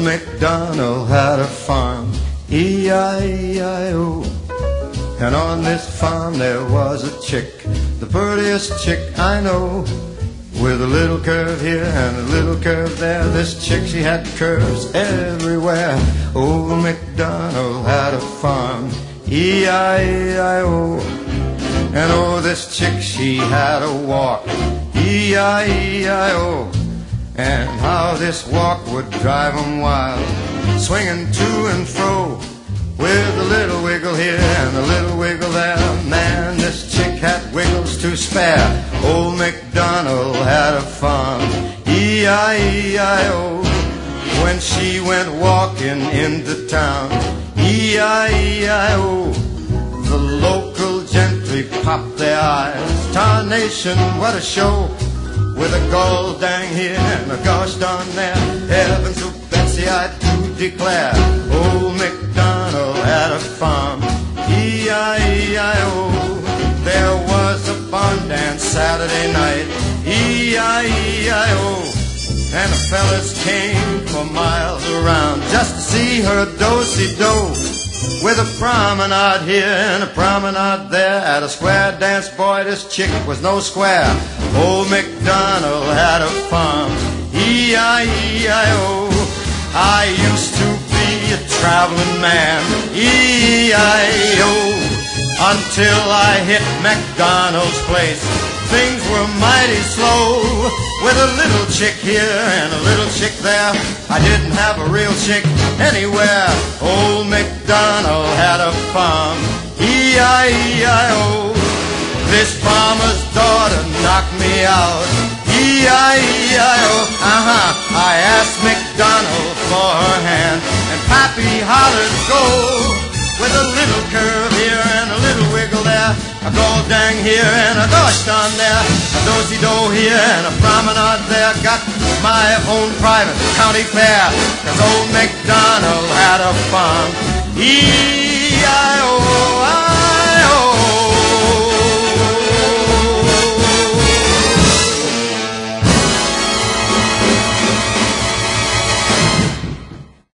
MacDonald had a farm, E-I-E-I-O. And on this farm there was a chick, the prettiest chick I know. With a little curve here and a little curve there, this chick, she had curves everywhere. Old MacDonald had a farm, E-I-E-I-O. And oh, this chick, she had a walk, E-I-E-I-O. And how this walk would drive 'em wild, swinging to and fro, with a little wiggle here and a little wiggle there. Man, this chick had wiggles to spare. Old MacDonald had a farm, E-I-E-I-O. When she went walking into town, E-I-E-I-O, the local gentry popped their eyes. Tarnation, what a show! With a gold dang here and a gosh darn there. Heaven to Betsy, I do declare, old MacDonald had a farm, E-I-E-I-O. There was a barn dance Saturday night, E-I-E-I-O. And the fellas came for miles around just to see her do-si-do. With a promenade here and a promenade there, at a square dance, boy, this chick was no square. Old MacDonald had a farm, E-I-E-I-O. I used to be a traveling man, E-I-O. Until I hit MacDonald's place, things were mighty slow. With a little chick here and a little chick there, I didn't have a real chick anywhere. Old MacDonald had a farm, E-I-E-I-O. This farmer's daughter knocked me out, E-I-E-I-O. I asked MacDonald for her hand, and Pappy hollered go. With a little curve here and a little wiggle there, a gold dang here and a gosh darn there, a do-si-do here and a promenade there. Got my own private county fair, 'cause old MacDonald had a farm, E-I-O.